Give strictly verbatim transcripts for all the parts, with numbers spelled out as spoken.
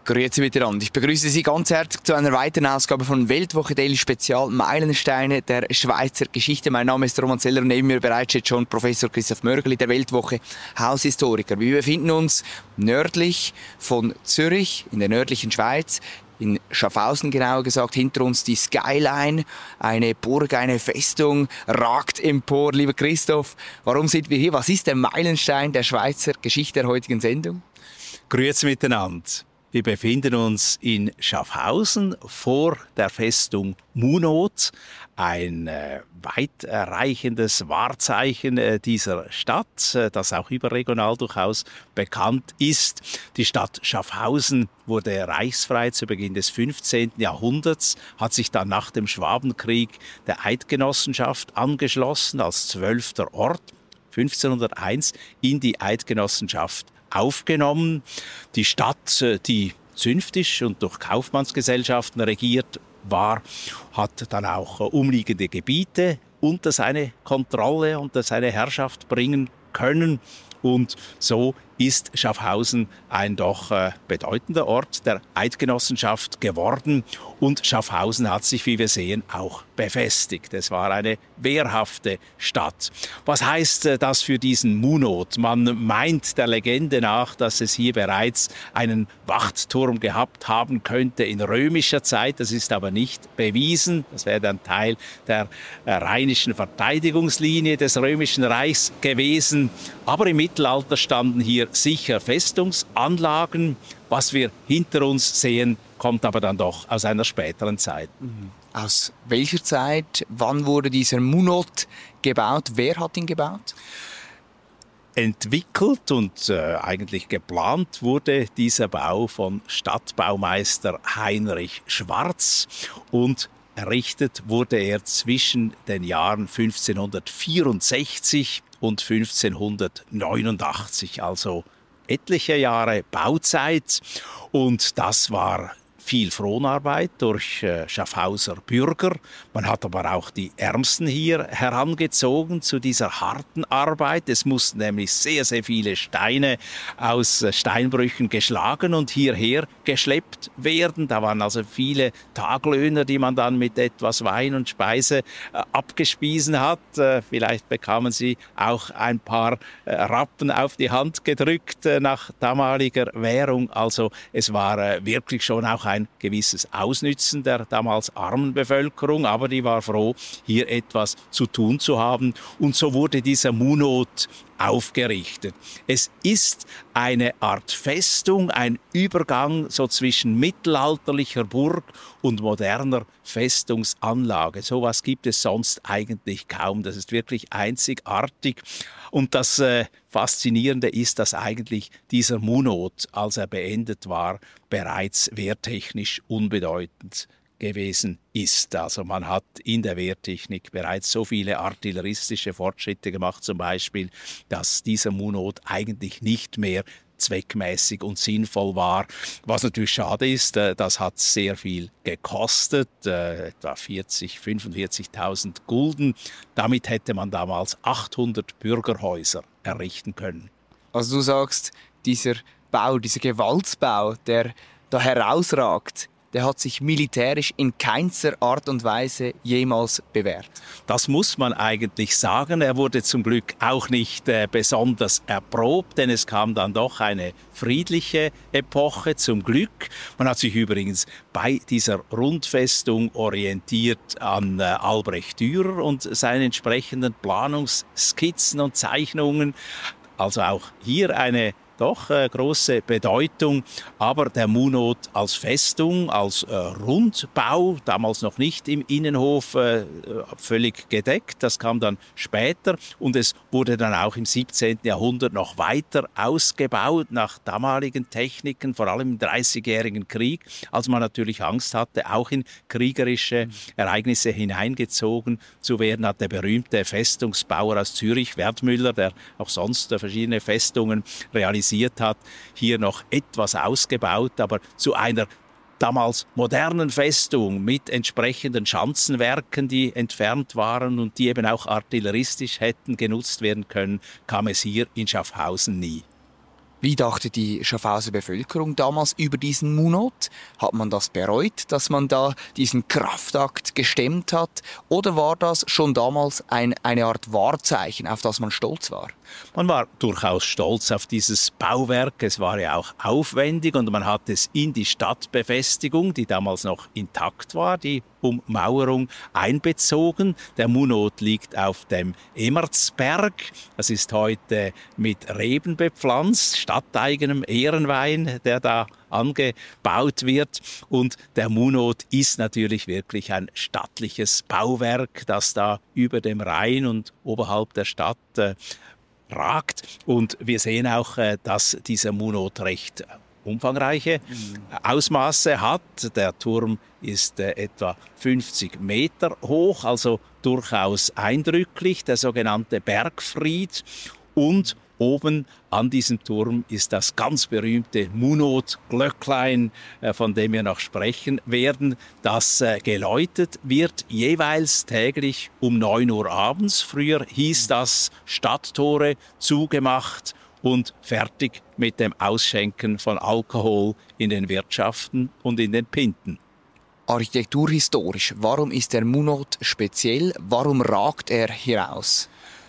Grüezi miteinander. Ich begrüße Sie ganz herzlich zu einer weiteren Ausgabe von Weltwoche Daily Spezial Meilensteine der Schweizer Geschichte. Mein Name ist Roman Zeller und neben mir bereits steht schon Professor Christoph Mörgeli, der Weltwoche Haushistoriker. Wir befinden uns nördlich von Zürich, in der nördlichen Schweiz, in Schaffhausen genauer gesagt. Hinter uns die Skyline, eine Burg, eine Festung, ragt empor. Lieber Christoph, warum sind wir hier? Was ist der Meilenstein der Schweizer Geschichte der heutigen Sendung? Grüezi miteinander. Wir befinden uns in Schaffhausen vor der Festung Munot, ein äh, weitreichendes Wahrzeichen äh, dieser Stadt, äh, das auch überregional durchaus bekannt ist. Die Stadt Schaffhausen wurde reichsfrei zu Beginn des fünfzehnten Jahrhunderts, hat sich dann nach dem Schwabenkrieg der Eidgenossenschaft angeschlossen als zwölfter Ort, fünfzehnhunderteins in die Eidgenossenschaft aufgenommen. Die Stadt, die zünftig und durch Kaufmannsgesellschaften regiert war, hat dann auch umliegende Gebiete unter seine Kontrolle, unter seine Herrschaft bringen können. Und so ist Schaffhausen ein doch äh, bedeutender Ort der Eidgenossenschaft geworden. Und Schaffhausen hat sich, wie wir sehen, auch befestigt. Es war eine wehrhafte Stadt. Was heißt äh, das für diesen Munot? Man meint der Legende nach, dass es hier bereits einen Wachtturm gehabt haben könnte in römischer Zeit. Das ist aber nicht bewiesen. Das wäre dann Teil der äh, rheinischen Verteidigungslinie des Römischen Reichs gewesen. Aber im Mittelalter standen hier sicher Festungsanlagen. Was wir hinter uns sehen, kommt aber dann doch aus einer späteren Zeit. Aus welcher Zeit? Wann wurde dieser Munot gebaut? Wer hat ihn gebaut? Entwickelt und äh, eigentlich geplant wurde dieser Bau von Stadtbaumeister Heinrich Schwarz und errichtet wurde er zwischen den Jahren fünfzehnhundertvierundsechzig und fünfzehnhundertneunundachtzig, also etliche Jahre Bauzeit. Und das war viel Fronarbeit durch äh, Schaffhauser Bürger. Man hat aber auch die Ärmsten hier herangezogen zu dieser harten Arbeit. Es mussten nämlich sehr, sehr viele Steine aus äh, Steinbrüchen geschlagen und hierher geschleppt werden. Da waren also viele Taglöhner, die man dann mit etwas Wein und Speise äh, abgespiesen hat. Äh, vielleicht bekamen sie auch ein paar äh, Rappen auf die Hand gedrückt äh, nach damaliger Währung. Also es war äh, wirklich schon auch ein ein gewisses Ausnützen der damals armen Bevölkerung, aber die war froh, hier etwas zu tun zu haben. Und so wurde dieser Munot aufgerichtet. Es ist eine Art Festung, ein Übergang so zwischen mittelalterlicher Burg und moderner Festungsanlage. So etwas gibt es sonst eigentlich kaum. Das ist wirklich einzigartig. Und das äh, Faszinierende ist, dass eigentlich dieser Munot, als er beendet war, bereits wehrtechnisch unbedeutend gewesen ist. Also man hat in der Wehrtechnik bereits so viele artilleristische Fortschritte gemacht, zum Beispiel, dass dieser Munot eigentlich nicht mehr zweckmäßig und sinnvoll war. Was natürlich schade ist, das hat sehr viel gekostet, etwa vierzig, fünfundvierzigtausend Gulden. Damit hätte man damals achthundert Bürgerhäuser errichten können. Also du sagst, dieser Bau, dieser Gewaltsbau, der da herausragt, der hat sich militärisch in keinster Art und Weise jemals bewährt. Das muss man eigentlich sagen. Er wurde zum Glück auch nicht äh, besonders erprobt, denn es kam dann doch eine friedliche Epoche, zum Glück. Man hat sich übrigens bei dieser Rundfestung orientiert an äh, Albrecht Dürer und seinen entsprechenden Planungsskizzen und Zeichnungen. Also auch hier eine doch äh, große Bedeutung, aber der Munot als Festung, als äh, Rundbau, damals noch nicht im Innenhof äh, völlig gedeckt, das kam dann später und es wurde dann auch im siebzehnten Jahrhundert noch weiter ausgebaut nach damaligen Techniken, vor allem im Dreißigjährigen Krieg, als man natürlich Angst hatte, auch in kriegerische Ereignisse hineingezogen zu werden, hat der berühmte Festungsbauer aus Zürich, Wertmüller, der auch sonst äh, verschiedene Festungen realisiert hat, hier noch etwas ausgebaut, aber zu einer damals modernen Festung mit entsprechenden Schanzenwerken, die entfernt waren und die eben auch artilleristisch hätten genutzt werden können, kam es hier in Schaffhausen nie. Wie dachte die Schaffhauser Bevölkerung damals über diesen Munot? Hat man das bereut, dass man da diesen Kraftakt gestemmt hat? Oder war das schon damals ein, eine Art Wahrzeichen, auf das man stolz war? Man war durchaus stolz auf dieses Bauwerk. Es war ja auch aufwendig und man hat es in die Stadtbefestigung, die damals noch intakt war, die Ummauerung, einbezogen. Der Munot liegt auf dem Emmertsberg. Das ist heute mit Reben bepflanzt, stadteigenem Ehrenwein, der da angebaut wird. Und der Munot ist natürlich wirklich ein stattliches Bauwerk, das da über dem Rhein und oberhalb der Stadt äh, ragt. Und wir sehen auch, äh, dass dieser Munot recht umfangreiche Ausmaße hat. Der Turm ist äh, etwa fünfzig Meter hoch, also durchaus eindrücklich, der sogenannte Bergfried. Und oben an diesem Turm ist das ganz berühmte Munot-Glöcklein, äh, von dem wir noch sprechen werden, das äh, geläutet wird, jeweils täglich um neun Uhr abends. Früher hieß das Stadttore zugemacht und fertig mit dem Ausschenken von Alkohol in den Wirtschaften und in den Pinten. Architekturhistorisch, warum ist der Munot speziell? Warum ragt er heraus?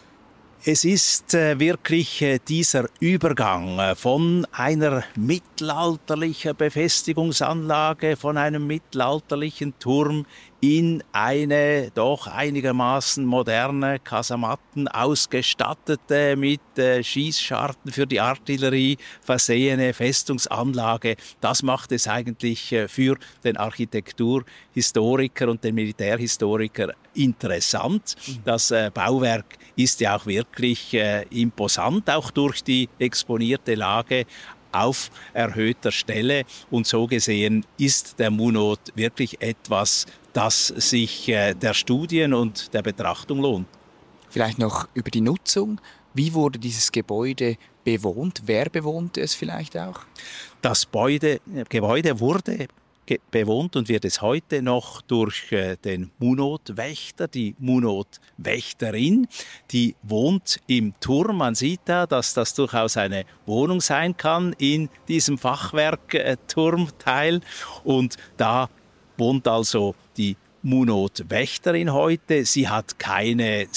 Es ist äh, wirklich äh, dieser Übergang äh, von einer mittelalterlichen Befestigungsanlage, von einem mittelalterlichen Turm in eine doch einigermaßen moderne, Kasematten ausgestattete, mit äh, Schießscharten für die Artillerie versehene Festungsanlage. Das macht es eigentlich äh, für den Architekturhistoriker und den Militärhistoriker interessant. Das äh, Bauwerk ist ja auch wirklich äh, imposant, auch durch die exponierte Lage auf erhöhter Stelle. Und so gesehen ist der Munot wirklich etwas, das sich äh, der Studien und der Betrachtung lohnt. Vielleicht noch über die Nutzung. Wie wurde dieses Gebäude bewohnt? Wer bewohnte es vielleicht auch? Das Gebäude, Gebäude wurde bewohnt und wird es heute noch durch äh, den Munot-Wächter, die Munot-Wächterin. Die wohnt im Turm. Man sieht da, dass das durchaus eine Wohnung sein kann in diesem Fachwerkturmteil. Und da wohnt also die Munot-Wächterin heute. Sie hat keine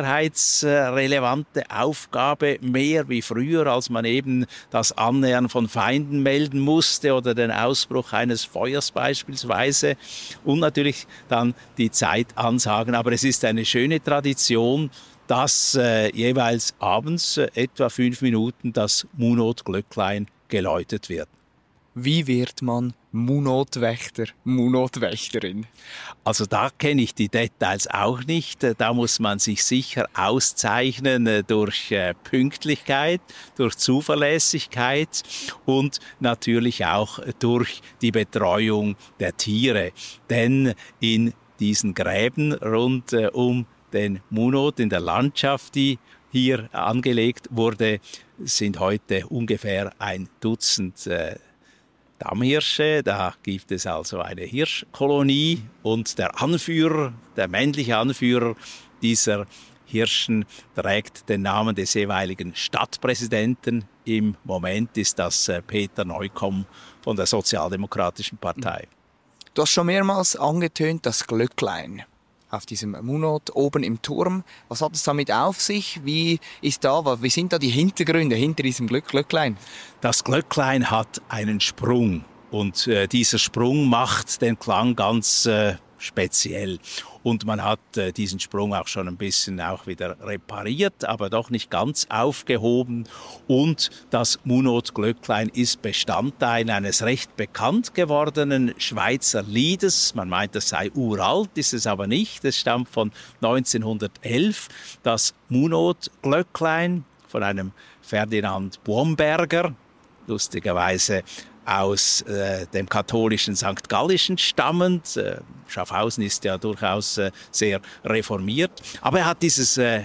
sicherheitsrelevante Aufgabe mehr wie früher, als man eben das Annähern von Feinden melden musste oder den Ausbruch eines Feuers beispielsweise und natürlich dann die Zeit ansagen. Aber es ist eine schöne Tradition, dass äh, jeweils abends äh, etwa fünf Minuten das Munot-Glöcklein geläutet wird. Wie wird man Munot-Wächter, Munot-Wächterin? Also da kenne ich die Details auch nicht. Da muss man sich sicher auszeichnen durch Pünktlichkeit, durch Zuverlässigkeit und natürlich auch durch die Betreuung der Tiere. Denn in diesen Gräben rund um den Munot, in der Landschaft, die hier angelegt wurde, sind heute ungefähr ein Dutzend äh, Dammhirsche. Da gibt es also eine Hirschkolonie und der Anführer, der männliche Anführer dieser Hirschen trägt den Namen des jeweiligen Stadtpräsidenten. Im Moment ist das äh, Peter Neukomm von der Sozialdemokratischen Partei. Du hast schon mehrmals angetönt, das Glöcklein auf diesem Munot oben im Turm. Was hat es damit auf sich? Wie ist da, wie sind da die Hintergründe hinter diesem Glöcklein? Das Glöcklein hat einen Sprung und äh, dieser Sprung macht den Klang ganz äh, speziell. Und man hat äh, diesen Sprung auch schon ein bisschen auch wieder repariert, aber doch nicht ganz aufgehoben. Und das Munot-Glöcklein ist Bestandteil eines recht bekannt gewordenen Schweizer Liedes. Man meint, das sei uralt, ist es aber nicht. Es stammt von neunzehnhundertelf. Das Munot-Glöcklein von einem Ferdinand Bomberger, lustigerweise aus äh, dem katholischen Sankt Gallischen stammend. Äh, Schaffhausen ist ja durchaus äh, sehr reformiert. Aber er hat dieses äh,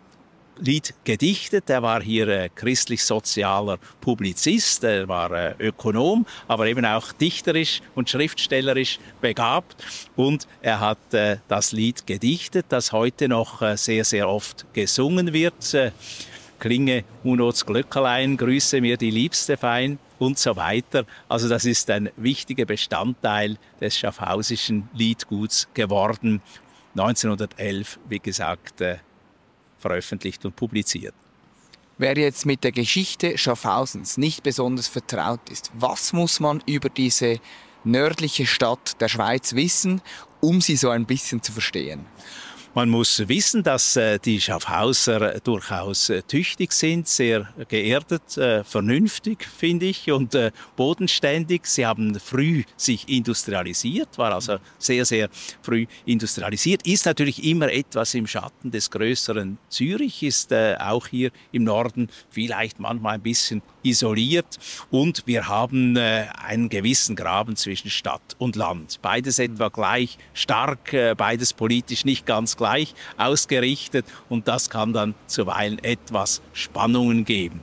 Lied gedichtet. Er war hier äh, christlich-sozialer Publizist, er war äh, Ökonom, aber eben auch dichterisch und schriftstellerisch begabt. Und er hat äh, das Lied gedichtet, das heute noch äh, sehr, sehr oft gesungen wird. Äh, klinge Munoz Glöckelein, grüße mir die Liebste fein und so weiter. Also das ist ein wichtiger Bestandteil des schaffhausischen Liedguts geworden. neunzehnhundertelf, wie gesagt, äh, veröffentlicht und publiziert. Wer jetzt mit der Geschichte Schaffhausens nicht besonders vertraut ist, was muss man über diese nördliche Stadt der Schweiz wissen, um sie so ein bisschen zu verstehen? Man muss wissen, dass äh, die Schaffhauser durchaus äh, tüchtig sind, sehr geerdet, äh, vernünftig, finde ich, und äh, bodenständig. Sie haben früh sich industrialisiert, war also sehr, sehr früh industrialisiert. Ist natürlich immer etwas im Schatten des größeren Zürich, ist äh, auch hier im Norden vielleicht manchmal ein bisschen isoliert. Und wir haben äh, einen gewissen Graben zwischen Stadt und Land. Beides etwa gleich stark, äh, beides politisch nicht ganz gleich ausgerichtet, und das kann dann zuweilen etwas Spannungen geben.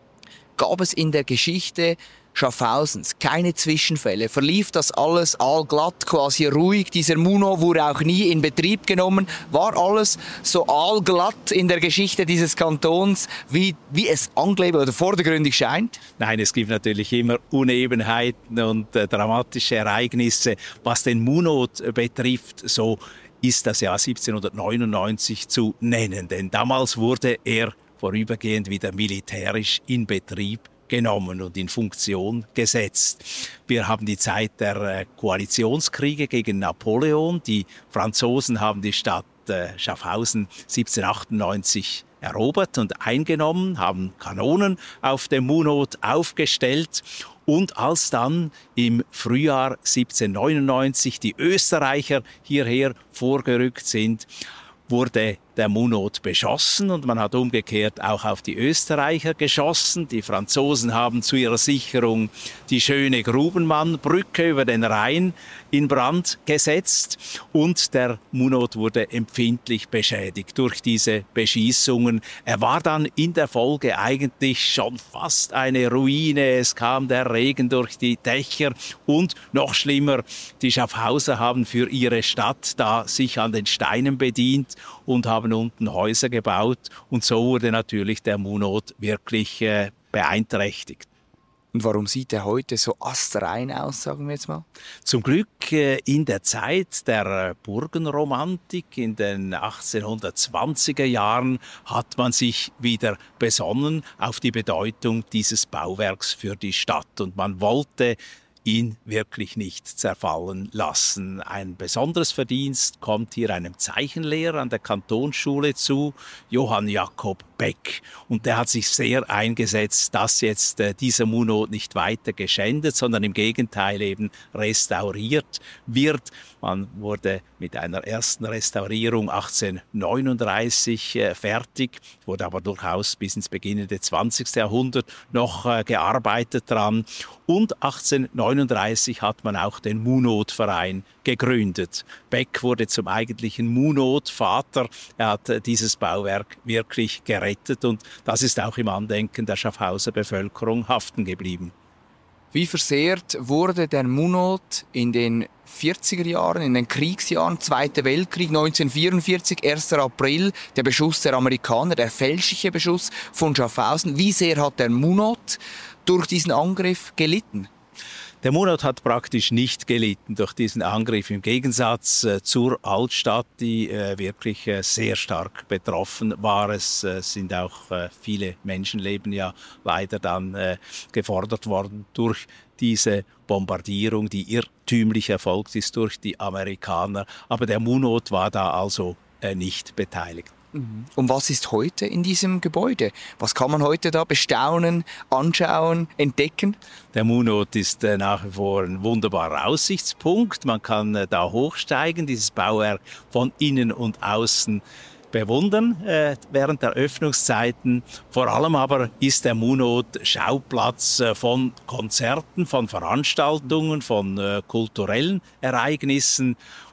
Gab es in der Geschichte Schaffhausens keine Zwischenfälle? Verlief das alles allglatt, quasi ruhig? Dieser Muno wurde auch nie in Betrieb genommen. War alles so allglatt in der Geschichte dieses Kantons, wie, wie es angeblich oder vordergründig scheint? Nein, es gibt natürlich immer Unebenheiten und äh, dramatische Ereignisse. Was den Munot betrifft, so ist das Jahr siebzehnhundertneunundneunzig zu nennen. Denn damals wurde er vorübergehend wieder militärisch in Betrieb genommen und in Funktion gesetzt. Wir haben die Zeit der Koalitionskriege gegen Napoleon. Die Franzosen haben die Stadt Schaffhausen siebzehnhundertachtundneunzig erobert und eingenommen, haben Kanonen auf dem Munot aufgestellt. Und als dann im Frühjahr siebzehnhundertneunundneunzig die Österreicher hierher vorgerückt sind, wurde der Munot beschossen, und man hat umgekehrt auch auf die Österreicher geschossen. Die Franzosen haben zu ihrer Sicherung die schöne Grubenmannbrücke über den Rhein in Brand gesetzt, und der Munot wurde empfindlich beschädigt durch diese Beschießungen. Er war dann in der Folge eigentlich schon fast eine Ruine. Es kam der Regen durch die Dächer, und noch schlimmer, die Schaffhauser haben für ihre Stadt da sich an den Steinen bedient und haben unten Häuser gebaut, und so wurde natürlich der Munot wirklich äh, beeinträchtigt. Und warum sieht er heute so astrein aus, sagen wir jetzt mal? Zum Glück äh, in der Zeit der Burgenromantik in den achtzehnhundertzwanziger Jahren hat man sich wieder besonnen auf die Bedeutung dieses Bauwerks für die Stadt, und man wollte ihn wirklich nicht zerfallen lassen. Ein besonderes Verdienst kommt hier einem Zeichenlehrer an der Kantonsschule zu, Johann Jakob Beck. Und der hat sich sehr eingesetzt, dass jetzt äh, dieser Munot nicht weiter geschändet, sondern im Gegenteil eben restauriert wird. Man wurde mit einer ersten Restaurierung achtzehnhundertneununddreißig äh, fertig, wurde aber durchaus bis ins beginnende zwanzigsten Jahrhundert noch äh, gearbeitet dran. Und achtzehnhundertneununddreißig hat man auch den Munot-Verein gegründet. Beck wurde zum eigentlichen Munot-Vater. Er hat äh, dieses Bauwerk wirklich gerettet, und das ist auch im Andenken der Schaffhauser Bevölkerung haften geblieben. Wie versehrt wurde der Munot in den vierziger Jahren, in den Kriegsjahren, Zweiter Weltkrieg, neunzehnhundertvierundvierzig, erster April, der Beschuss der Amerikaner, der fälschliche Beschuss von Schaffhausen. Wie sehr hat der Munot durch diesen Angriff gelitten? Der Munot hat praktisch nicht gelitten durch diesen Angriff, im Gegensatz äh, zur Altstadt, die äh, wirklich äh, sehr stark betroffen war. Es äh, sind auch äh, viele Menschenleben ja leider dann äh, gefordert worden durch diese Bombardierung, die irrtümlich erfolgt ist durch die Amerikaner. Aber der Munot war da also äh, nicht beteiligt. Und was ist heute in diesem Gebäude? Was kann man heute da bestaunen, anschauen, entdecken? Der Munot ist äh, nach wie vor ein wunderbarer Aussichtspunkt. Man kann äh, da hochsteigen, dieses Bauwerk von innen und außen bewundern äh, während der Öffnungszeiten. Vor allem aber ist der Munot Schauplatz äh, von Konzerten, von Veranstaltungen, von äh, kulturellen Ereignissen.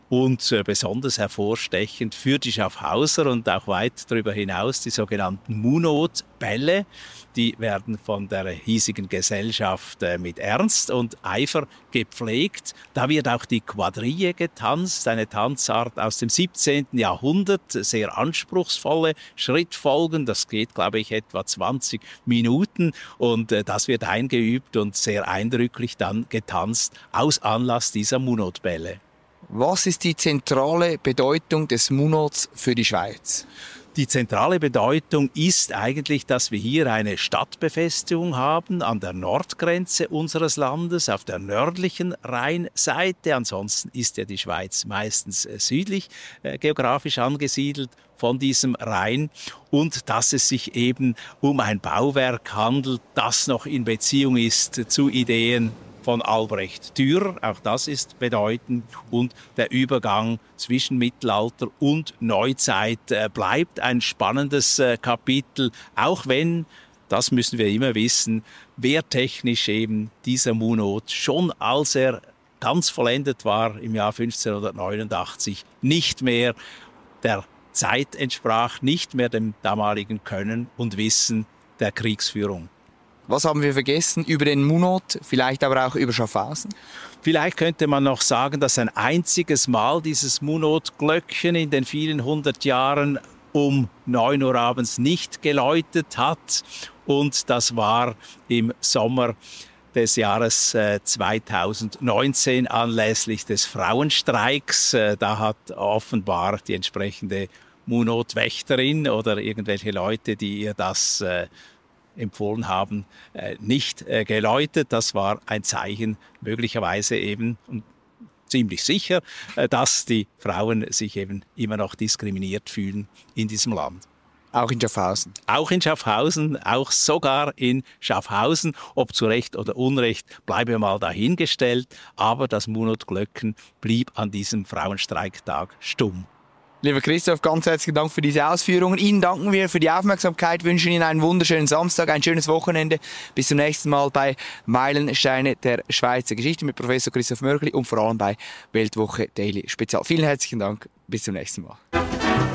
Und äh, besonders hervorstechend für die Schaffhauser und auch weit darüber hinaus die sogenannten Munot-Bälle. Die werden von der hiesigen Gesellschaft äh, mit Ernst und Eifer gepflegt. Da wird auch die Quadrille getanzt, eine Tanzart aus dem siebzehnten Jahrhundert, sehr anspruchsvolle Schrittfolgen. Das geht, glaube ich, etwa zwanzig Minuten und äh, das wird eingeübt und sehr eindrücklich dann getanzt aus Anlass dieser Munot-Bälle. Was ist die zentrale Bedeutung des Munots für die Schweiz? Die zentrale Bedeutung ist eigentlich, dass wir hier eine Stadtbefestigung haben an der Nordgrenze unseres Landes, auf der nördlichen Rheinseite. Ansonsten ist ja die Schweiz meistens südlich äh, geografisch angesiedelt von diesem Rhein. Und dass es sich eben um ein Bauwerk handelt, das noch in Beziehung ist zu Ideen von Albrecht Dürer, auch das ist bedeutend, und der Übergang zwischen Mittelalter und Neuzeit äh, bleibt ein spannendes äh, Kapitel, auch wenn, das müssen wir immer wissen, wehrtechnisch eben dieser Munot schon als er ganz vollendet war im Jahr fünfzehnhundertneunundachtzig nicht mehr der Zeit entsprach, nicht mehr dem damaligen Können und Wissen der Kriegsführung. Was haben wir vergessen über den Munot, vielleicht aber auch über Schaffhausen? Vielleicht könnte man noch sagen, dass ein einziges Mal dieses Munot-Glöckchen in den vielen hundert Jahren um neun Uhr abends nicht geläutet hat. Und das war im Sommer des Jahres äh, zweitausendneunzehn anlässlich des Frauenstreiks. Äh, da hat offenbar die entsprechende Munot-Wächterin oder irgendwelche Leute, die ihr das äh, empfohlen haben, nicht geläutet. Das war ein Zeichen, möglicherweise eben und ziemlich sicher, dass die Frauen sich eben immer noch diskriminiert fühlen in diesem Land. Auch in Schaffhausen? Auch in Schaffhausen, auch sogar in Schaffhausen. Ob zu Recht oder Unrecht, bleibe mal dahingestellt. Aber das Munot-Glöcken blieb an diesem Frauenstreiktag stumm. Lieber Christoph, ganz herzlichen Dank für diese Ausführungen. Ihnen danken wir für die Aufmerksamkeit, wünschen Ihnen einen wunderschönen Samstag, ein schönes Wochenende. Bis zum nächsten Mal bei Meilensteine der Schweizer Geschichte mit Professor Christoph Mörgeli und vor allem bei Weltwoche Daily Spezial. Vielen herzlichen Dank, bis zum nächsten Mal.